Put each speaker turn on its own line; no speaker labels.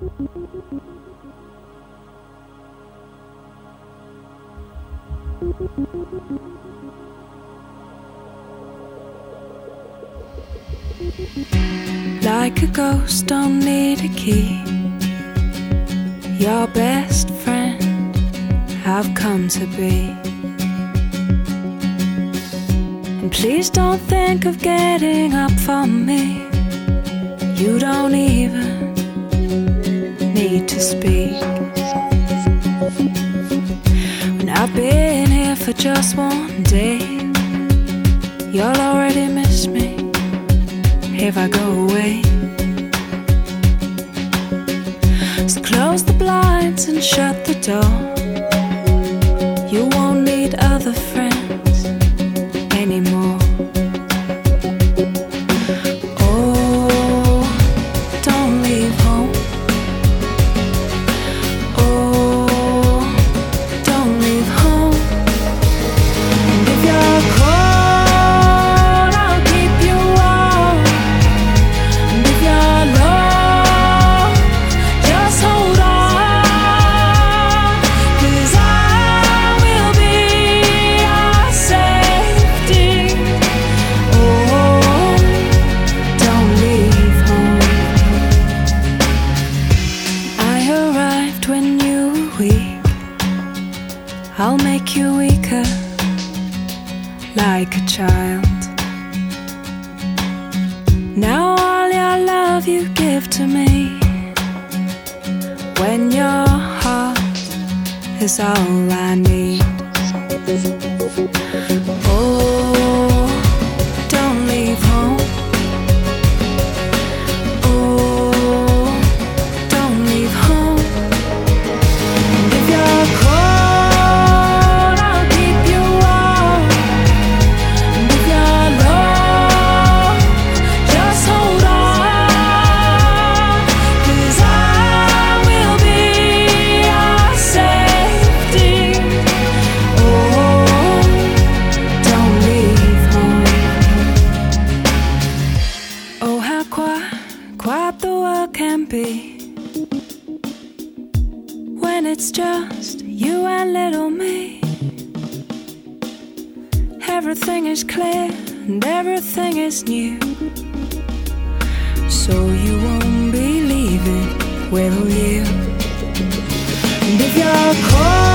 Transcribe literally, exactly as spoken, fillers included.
Like a ghost, don't need a key. Your best friend I've come to be. And please don't think of getting up for me. You don't even need to speak. When I've been here for just one day, you'll already miss me if I go away. So close the blinds and shut the door. You won't need other friends anymore. Oh, don't leave home. Oh, don't leave home. And if you're cold, I'll keep you warm. And if you're low, just hold on, 'cause I will be your safety. Oh, don't leave home. I arrived when you were weak. I'll make you weaker, like a child. Now all your love you give to me, when your heart is all I need. Oh, don't leave home. Oh, don't leave home. And if you're cold, I'll keep you warm. And if you're low, just hold on, 'cause I will be your safety. Oh, don't leave home. Oh, how quiet, quiet the world can be when it's just you and little me. Everything is clear and everything is new, so you won't be leaving, will you? And if you're cold,